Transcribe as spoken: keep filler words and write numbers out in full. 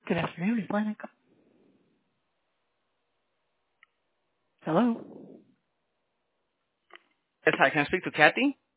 Good afternoon, Atlantic. Hello? Yes, hi. Can I speak to Kathy?